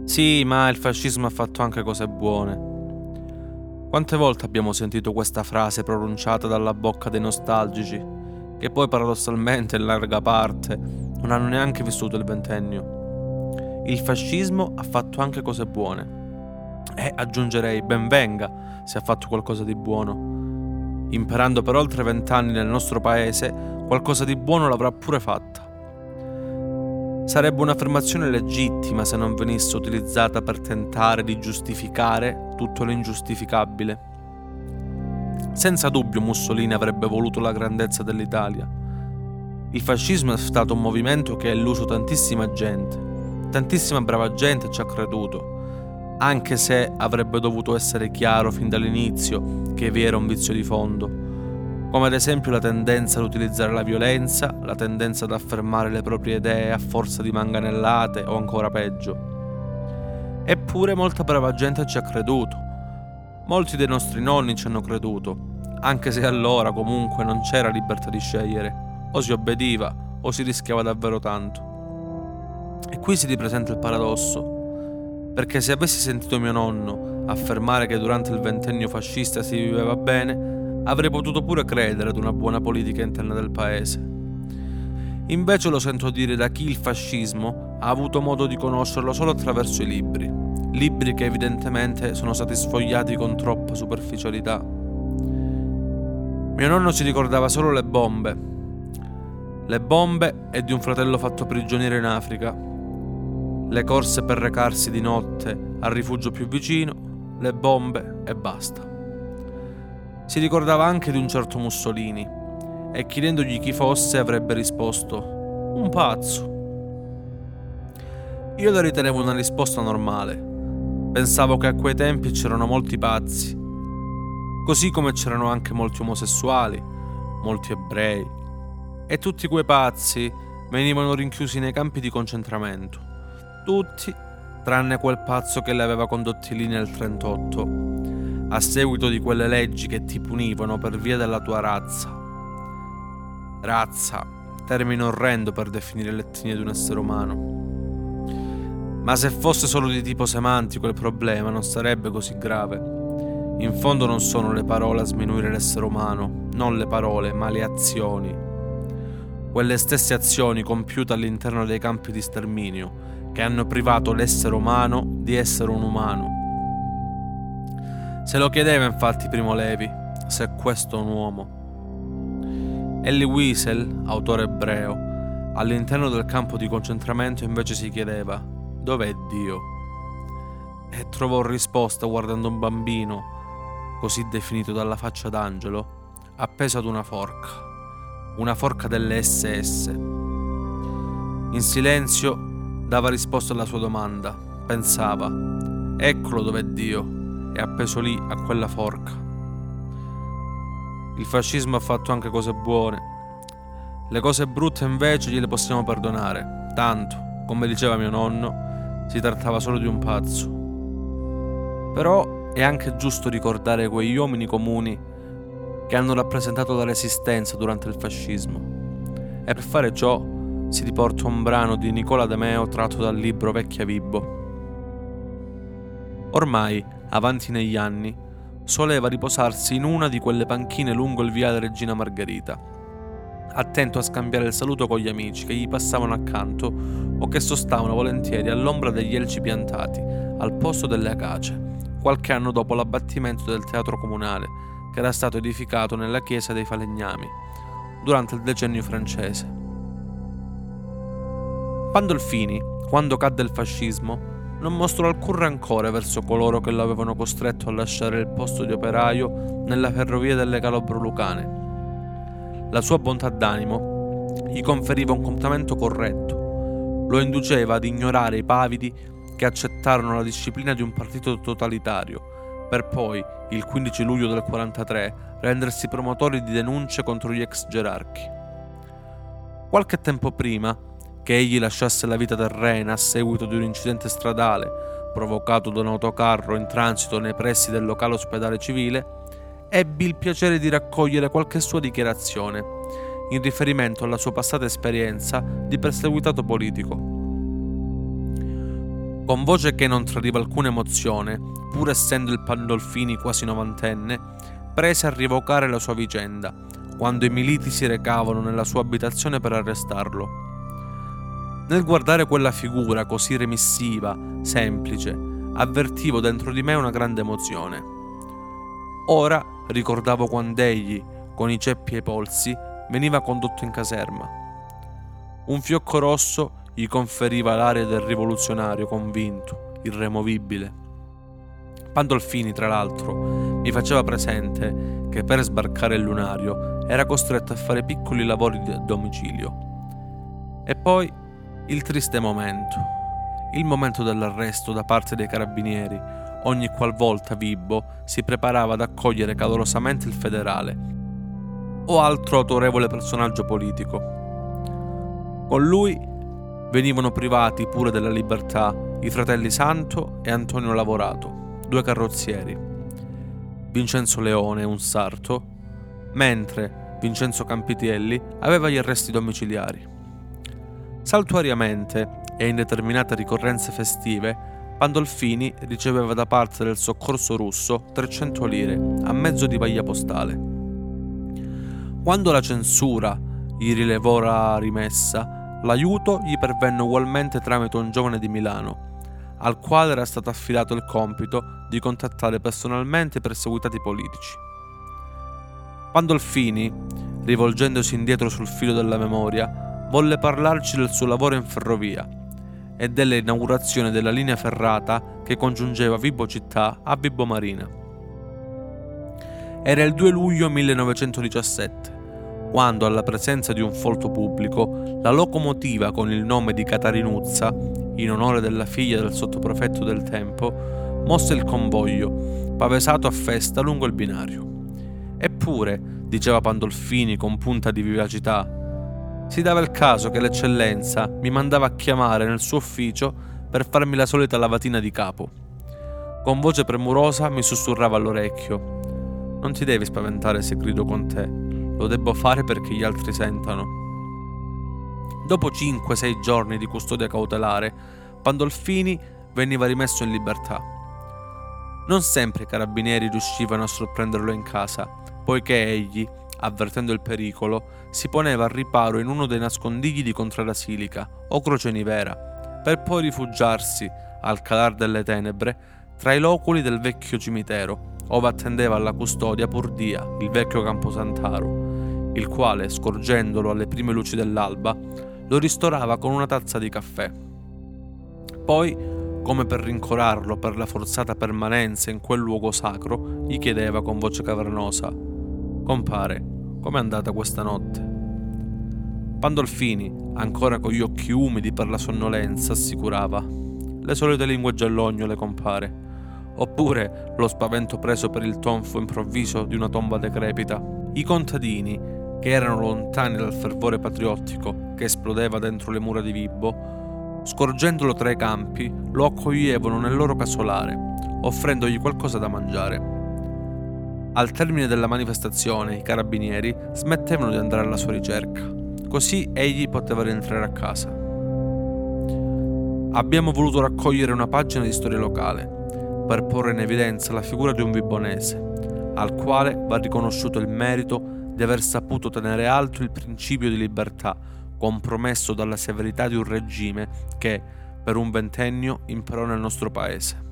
Sì, ma il fascismo ha fatto anche cose buone. Quante volte abbiamo sentito questa frase pronunciata dalla bocca dei nostalgici, che poi paradossalmente in larga parte non hanno neanche vissuto il ventennio. Il fascismo ha fatto anche cose buone. E aggiungerei ben venga se ha fatto qualcosa di buono. Imparando per oltre 20 anni nel nostro paese, qualcosa di buono l'avrà pure fatta. Sarebbe un'affermazione legittima se non venisse utilizzata per tentare di giustificare tutto l'ingiustificabile. Senza dubbio Mussolini avrebbe voluto la grandezza dell'Italia. Il fascismo è stato un movimento che ha illuso tantissima brava gente ci ha creduto, anche se avrebbe dovuto essere chiaro fin dall'inizio che vi era un vizio di fondo, come ad esempio la tendenza ad utilizzare la violenza, la tendenza ad affermare le proprie idee a forza di manganellate o ancora peggio. Eppure molta brava gente ci ha creduto. Molti dei nostri nonni ci hanno creduto, anche se allora comunque non c'era libertà di scegliere, o si obbediva o si rischiava davvero tanto. E qui si ripresenta il paradosso, perché se avessi sentito mio nonno affermare che durante il ventennio fascista si viveva bene, avrei potuto pure credere ad una buona politica interna del paese. Invece lo sento dire da chi il fascismo ha avuto modo di conoscerlo solo attraverso i libri che evidentemente sono stati sfogliati con troppa superficialità. Mio nonno si ricordava solo le bombe e di un fratello fatto prigioniero in Africa, le corse per recarsi di notte al rifugio più vicino, le bombe e basta. Si ricordava anche di un certo Mussolini e chiedendogli chi fosse avrebbe risposto: un pazzo. Io la ritenevo una risposta normale. Pensavo che a quei tempi c'erano molti pazzi, così come c'erano anche molti omosessuali, molti ebrei, e tutti quei pazzi venivano rinchiusi nei campi di concentramento. Tutti, tranne quel pazzo che li aveva condotti lì nel 1938. A seguito di quelle leggi che ti punivano per via della tua razza. Razza, termine orrendo per definire l'etnia di un essere umano. Ma se fosse solo di tipo semantico il problema non sarebbe così grave. In fondo non sono le parole a sminuire l'essere umano, non le parole, ma le azioni. Quelle stesse azioni compiute all'interno dei campi di sterminio che hanno privato l'essere umano di essere un umano. Se lo chiedeva infatti Primo Levi, se questo è un uomo. Elie Wiesel, autore ebreo, all'interno del campo di concentramento invece si chiedeva: dov'è Dio? E trovò risposta guardando un bambino, così definito dalla faccia d'angelo, appeso ad una forca delle SS. In silenzio dava risposta alla sua domanda, pensava: eccolo dov'è Dio, e appeso lì a quella forca. Il fascismo ha fatto anche cose buone. Le cose brutte invece gliele possiamo perdonare, tanto, come diceva mio nonno, si trattava solo di un pazzo. Però è anche giusto ricordare quegli uomini comuni che hanno rappresentato la resistenza durante il fascismo. E per fare ciò si riporta un brano di Nicola De Meo tratto dal libro Vecchia Vibo. Ormai, avanti negli anni, soleva riposarsi in una di quelle panchine lungo il viale Regina Margherita, attento a scambiare il saluto con gli amici che gli passavano accanto o che sostavano volentieri all'ombra degli elci piantati al posto delle acace, qualche anno dopo l'abbattimento del teatro comunale che era stato edificato nella chiesa dei Falegnami durante il decennio francese. Pandolfini, quando cadde il fascismo, non mostrò alcun rancore verso coloro che lo avevano costretto a lasciare il posto di operaio nella ferrovia delle Calabro-Lucane. La sua bontà d'animo gli conferiva un comportamento corretto, lo induceva ad ignorare i pavidi che accettarono la disciplina di un partito totalitario, per poi, il 15 luglio del 1943, rendersi promotori di denunce contro gli ex gerarchi. Qualche tempo prima che egli lasciasse la vita terrena a seguito di un incidente stradale provocato da un autocarro in transito nei pressi del locale ospedale civile, ebbi il piacere di raccogliere qualche sua dichiarazione in riferimento alla sua passata esperienza di perseguitato politico. Con voce che non tradiva alcuna emozione, pur essendo il Pandolfini quasi novantenne, prese a rievocare la sua vicenda, quando i militi si recavano nella sua abitazione per arrestarlo. Nel guardare quella figura così remissiva, semplice, avvertivo dentro di me una grande emozione. Ora ricordavo quando egli, con i ceppi ai polsi, veniva condotto in caserma. Un fiocco rosso gli conferiva l'aria del rivoluzionario convinto, irremovibile. Pandolfini, tra l'altro, mi faceva presente che per sbarcare il lunario era costretto a fare piccoli lavori di domicilio. E poi il triste momento, il momento dell'arresto da parte dei carabinieri, ogni qualvolta Vibbo si preparava ad accogliere calorosamente il federale o altro autorevole personaggio politico. Con lui venivano privati pure della libertà i fratelli Santo e Antonio Lavorato, 2 carrozzieri, Vincenzo Leone, un sarto, mentre Vincenzo Campitielli aveva gli arresti domiciliari. Saltuariamente e in determinate ricorrenze festive, Pandolfini riceveva da parte del soccorso russo 300 lire a mezzo di paglia postale. Quando la censura gli rilevò la rimessa, l'aiuto gli pervenne ugualmente tramite un giovane di Milano, al quale era stato affidato il compito di contattare personalmente i perseguitati politici. Pandolfini, rivolgendosi indietro sul filo della memoria, volle parlarci del suo lavoro in ferrovia e dell'inaugurazione della linea ferrata che congiungeva Vibo Città a Vibo Marina. Era il 2 luglio 1917, quando, alla presenza di un folto pubblico, la locomotiva con il nome di Catarinuzza, in onore della figlia del sottoprefetto del tempo, mosse il convoglio, pavesato a festa lungo il binario. Eppure, diceva Pandolfini con punta di vivacità, si dava il caso che l'eccellenza mi mandava a chiamare nel suo ufficio per farmi la solita lavatina di capo. Con voce premurosa mi sussurrava all'orecchio: «Non ti devi spaventare se grido con te, lo debbo fare perché gli altri sentano». Dopo 5-6 giorni di custodia cautelare, Pandolfini veniva rimesso in libertà. Non sempre i carabinieri riuscivano a sorprenderlo in casa, poiché egli, avvertendo il pericolo, si poneva al riparo in uno dei nascondigli di Contrada o Croce Nivera, per poi rifugiarsi, al calar delle tenebre, tra i loculi del vecchio cimitero, ove attendeva alla custodia Purdia, il vecchio Camposantaro, il quale, scorgendolo alle prime luci dell'alba, lo ristorava con una tazza di caffè. Poi, come per rincorarlo per la forzata permanenza in quel luogo sacro, gli chiedeva con voce cavernosa: «Compare, com'è andata questa notte?» Pandolfini, ancora con gli occhi umidi per la sonnolenza, assicurava: «Le solite lingue giallognole, compare», oppure lo spavento preso per il tonfo improvviso di una tomba decrepita. I contadini, che erano lontani dal fervore patriottico che esplodeva dentro le mura di Vibo, scorgendolo tra i campi, lo accoglievano nel loro casolare, offrendogli qualcosa da mangiare. Al termine della manifestazione, i carabinieri smettevano di andare alla sua ricerca, così egli poteva rientrare a casa. Abbiamo voluto raccogliere una pagina di storia locale per porre in evidenza la figura di un vibonese, al quale va riconosciuto il merito di aver saputo tenere alto il principio di libertà, compromesso dalla severità di un regime che, per un ventennio, imperò nel nostro paese.